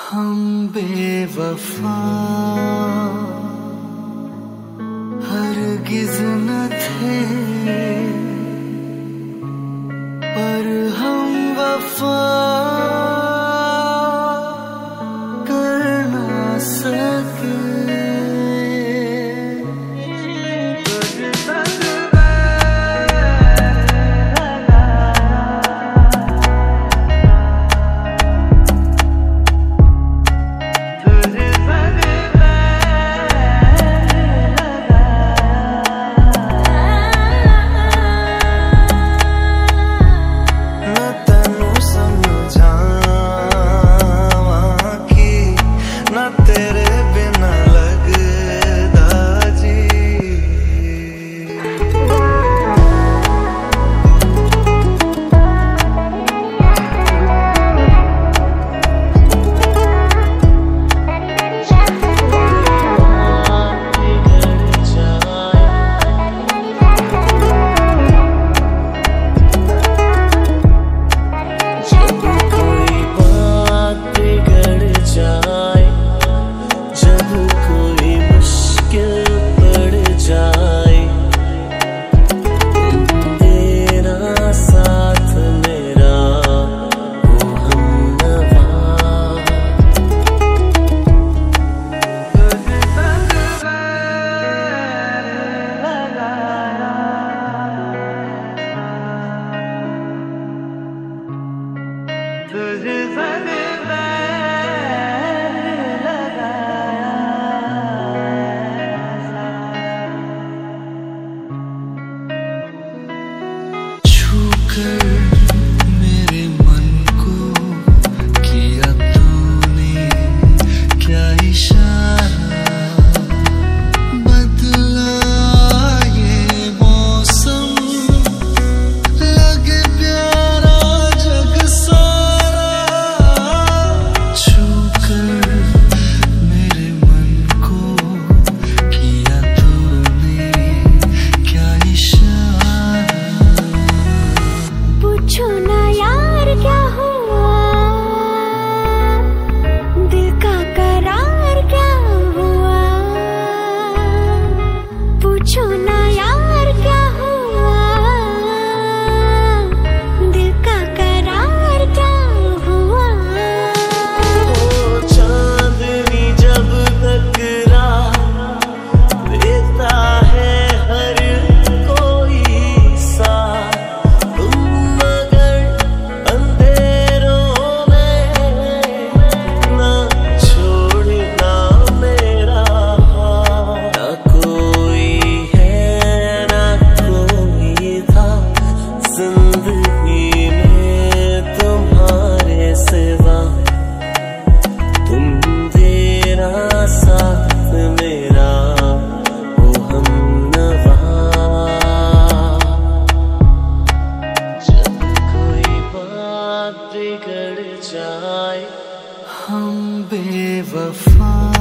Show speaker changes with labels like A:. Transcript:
A: हम बेवफा हरगिज न थे, पर हम वफा कर ना सके। मेरे मन को किया तूने क्या इशारा, बदला ये मौसम लगे प्यारा जग सारा। छूकर मेरे मन को किया तूने क्या इशारा।
B: पूछो ना यार क्या हुआ, दिल का करार क्या हुआ। पूछो ना यार क्या हुआ, दिल का करार क्या हुआ।
C: ओ चांदनी जब टकरा देता है हर कोई सा,
A: हम बेवफा